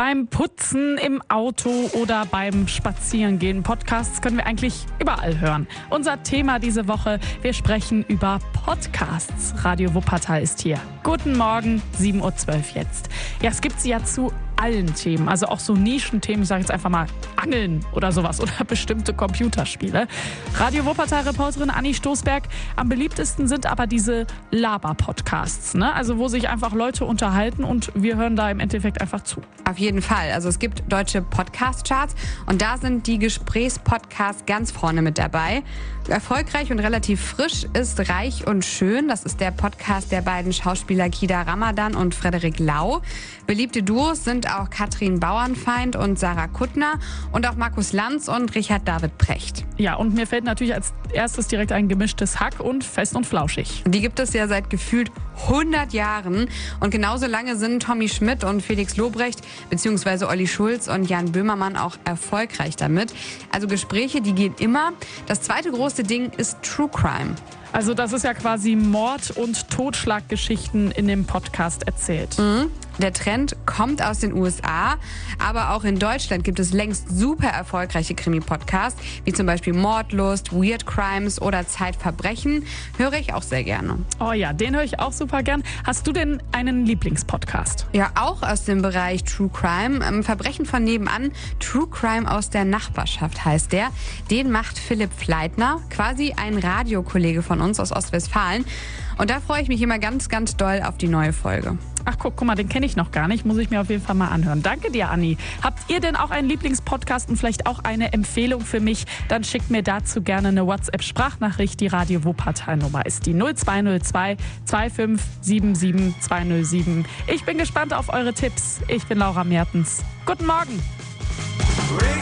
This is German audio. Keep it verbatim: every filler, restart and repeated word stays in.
Beim Putzen, im Auto oder beim Spazierengehen. Podcasts können wir eigentlich überall hören. Unser Thema diese Woche, wir sprechen über Podcasts. Radio Wuppertal ist hier. Guten Morgen, sieben Uhr zwölf jetzt. Ja, es gibt sie ja zu allen Themen, also auch so Nischenthemen, ich sage jetzt einfach mal Angeln oder sowas oder bestimmte Computerspiele. Radio Wuppertal-Reporterin Anni Stoßberg, am beliebtesten sind aber diese Laber-Podcasts, ne? Also wo sich einfach Leute unterhalten und wir hören da im Endeffekt einfach zu. Auf jeden Fall, also es gibt deutsche Podcast-Charts und da sind die Gesprächspodcasts ganz vorne mit dabei. Erfolgreich und relativ frisch ist Reich und Schön, das ist der Podcast der beiden Schauspieler Kida Ramadan und Frederik Lau. Beliebte Duos sind auch Katrin Bauernfeind und Sarah Kuttner und auch Markus Lanz und Richard David Precht. Ja, und mir fällt natürlich als erstes direkt ein gemischtes Hack und Fest und Flauschig. Die gibt es ja seit gefühlt hundert Jahren und genauso lange sind Tommy Schmidt und Felix Lobrecht bzw. Olli Schulz und Jan Böhmermann auch erfolgreich damit. Also Gespräche, die gehen immer. Das zweite große Ding ist True Crime. Also das ist ja quasi Mord- und Totschlaggeschichten in dem Podcast erzählt. Mhm. Der Trend kommt aus den U S A, aber auch in Deutschland gibt es längst super erfolgreiche Krimi-Podcasts, wie zum Beispiel Mordlust, Weird Crimes oder Zeitverbrechen. Höre ich auch sehr gerne. Oh ja, den höre ich auch super gern. Hast du denn einen Lieblingspodcast? Ja, auch aus dem Bereich True Crime. Ähm, Verbrechen von nebenan, True Crime aus der Nachbarschaft heißt der. Den macht Philipp Fleitner, quasi ein Radiokollege von uns aus Ostwestfalen. Und da freue ich mich immer ganz, ganz doll auf die neue Folge. Ach guck, guck mal, den kenne ich noch gar nicht. Muss ich mir auf jeden Fall mal anhören. Danke dir, Anni. Habt ihr denn auch einen Lieblingspodcast und vielleicht auch eine Empfehlung für mich? Dann schickt mir dazu gerne eine WhatsApp-Sprachnachricht. Die Radio Wuppertal-Nummer ist die null zwei null zwei zwei fünf sieben sieben zwei null sieben. Ich bin gespannt auf eure Tipps. Ich bin Laura Mertens. Guten Morgen.